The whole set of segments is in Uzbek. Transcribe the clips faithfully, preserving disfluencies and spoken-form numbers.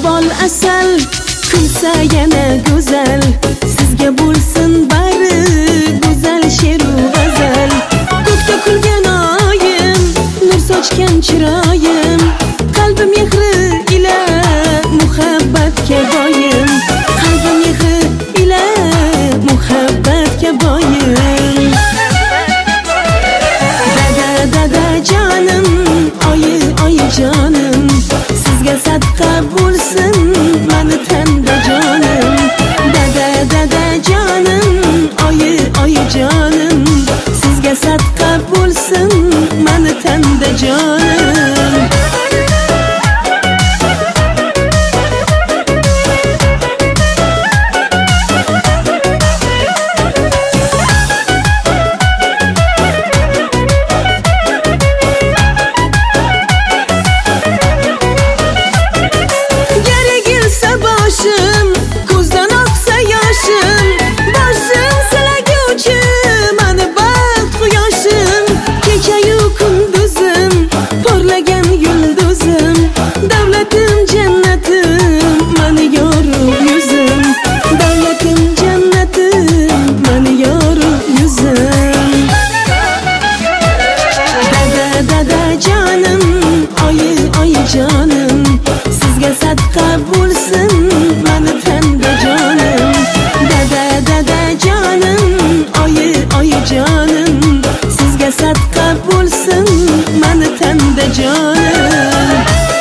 bol asal, kulsa yana go'zal. Sizga bo'lsin bari go'zal she'ru g'azal. Ko'kda kulgan oyim, nur sochgan chiroyim, qalbi mehri ila muhabbatga boyim, qalbi mehri ila muhabbatga boyim. Dada dada jonim, oyi oyi jonim, sizga sadqa bo'lsin mani tanda jonim. Dada dada jonim, oyi oyi jonim, sizga sadqa bo'lsin mani tanda jonim. Ko'zdan oqsa yoshim, boshim silaguvchi mani baxt quyoshim. Kechayu kunduzim, porlagan yulduzim, davlatim jannatim mani yorug' yuzim, davlatim jannatim mani yorug' yuzim. Dada dada jonim, oyi oyi jonim, sizga sadqa bo'lsin mani tanda jonim. Dada dada jonim, oyi oyi jonim, sizga sadqa bo'lsin mani tanda jonim.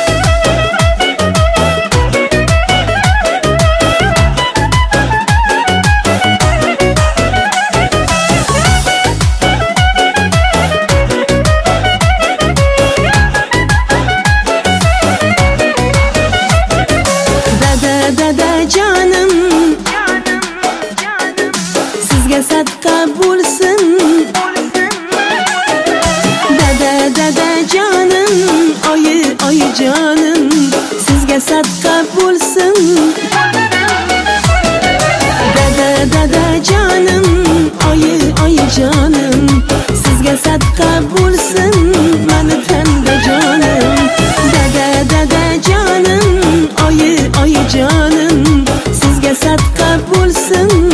Dada jonim, sizga sadqa bo'lsin. Dada dada jonim, oyi oyi jonim, sizga sadqa bo'lsin. Dada dada jonim, oyi oyi jonim, sizga sadqa bo'lsin mani tanda jonim. Dada dada jonim, oyi oyi jonim, sizga sadqa bo'lsin